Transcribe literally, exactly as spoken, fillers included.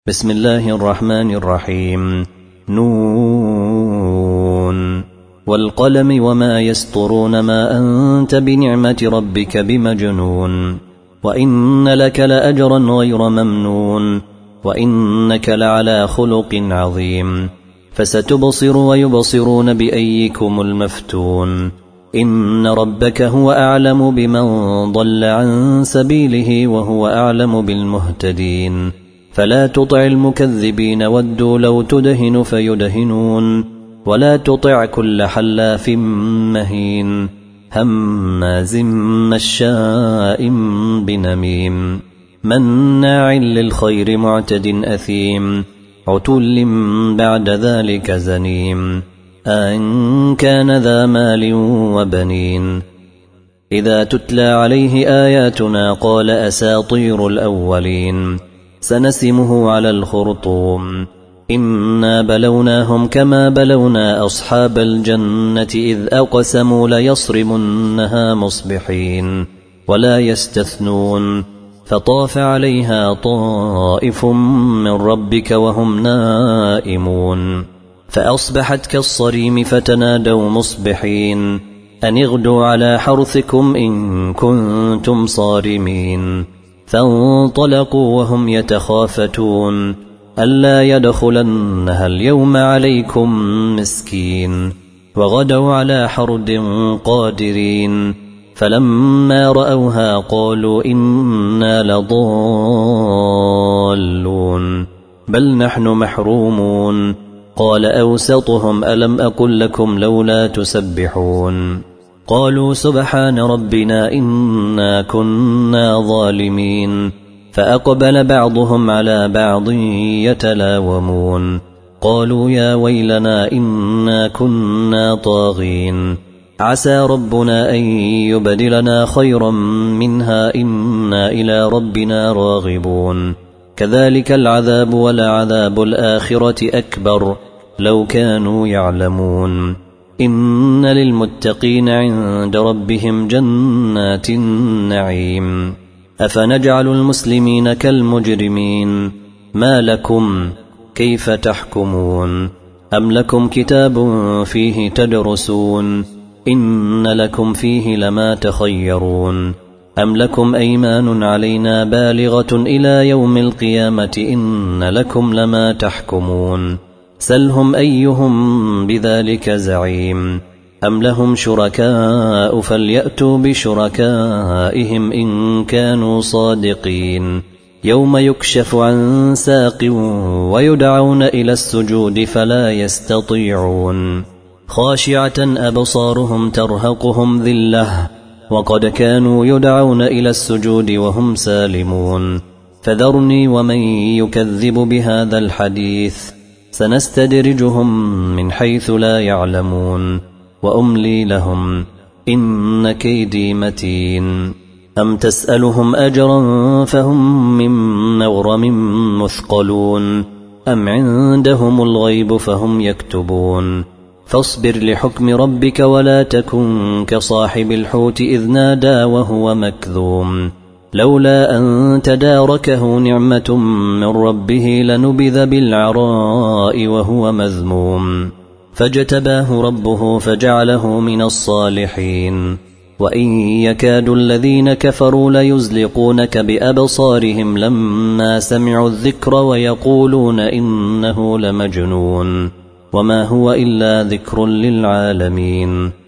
بسم الله الرحمن الرحيم. نون والقلم وما يسطرون ما أنت بنعمة ربك بمجنون وإن لك لأجرا غير ممنون وإنك لعلى خلق عظيم فستبصر ويبصرون بأيكم المفتون إن ربك هو أعلم بمن ضل عن سبيله وهو أعلم بالمهتدين فلا تطع المكذبين ودوا لو تدهن فيدهنون ولا تطع كل حلاف مهين هماز مشاء بنميم مناع للخير معتد أثيم عتل بعد ذلك زنيم أن كان ذا مال وبنين إذا تتلى عليه آياتنا قال أساطير الأولين سنسمه على الخرطوم إنا بلوناهم كما بلونا أصحاب الجنة إذ أقسموا ليصرمنها مصبحين ولا يستثنون فطاف عليها طائف من ربك وهم نائمون فأصبحت كالصريم فتنادوا مصبحين أن اغدوا على حرثكم إن كنتم صارمين فانطلقوا وهم يتخافتون ألا يدخلنها اليوم عليكم مسكين وغدوا على حرد قادرين فلما رأوها قالوا إنا لضالون بل نحن محرومون قال أوسطهم ألم أقل لكم لولا تسبحون قالوا سبحان ربنا إنا كنا ظالمين فأقبل بعضهم على بعض يتلاومون قالوا يا ويلنا إنا كنا طاغين عسى ربنا أن يبدلنا خيرا منها إنا إلى ربنا راغبون كذلك العذاب ولعذاب الآخرة أكبر لو كانوا يعلمون إن للمتقين عند ربهم جنات النعيم أفنجعل المسلمين كالمجرمين ما لكم كيف تحكمون أم لكم كتاب فيه تدرسون إن لكم فيه لما تخيرون أم لكم أيمان علينا بالغة إلى يوم القيامة إن لكم لما تحكمون سلهم أيهم بذلك زعيم أم لهم شركاء فليأتوا بشركائهم إن كانوا صادقين يوم يكشف عن ساق ويدعون إلى السجود فلا يستطيعون خاشعة أبصارهم ترهقهم ذلة وقد كانوا يدعون إلى السجود وهم سالمون فذرني ومن يكذب بهذا الحديث سنستدرجهم من حيث لا يعلمون وأملي لهم إن كيدي متين أم تسألهم أجرا فهم من مغرم مثقلون أم عندهم الغيب فهم يكتبون فاصبر لحكم ربك ولا تكن كصاحب الحوت إذ نادى وهو مكذوم لولا أن تداركه نعمة من ربه لنبذ بالعراء وهو مذموم فاجتباه ربه فجعله من الصالحين وإن يكاد الذين كفروا ليزلقونك بأبصارهم لما سمعوا الذكر ويقولون إنه لمجنون وما هو إلا ذكر للعالمين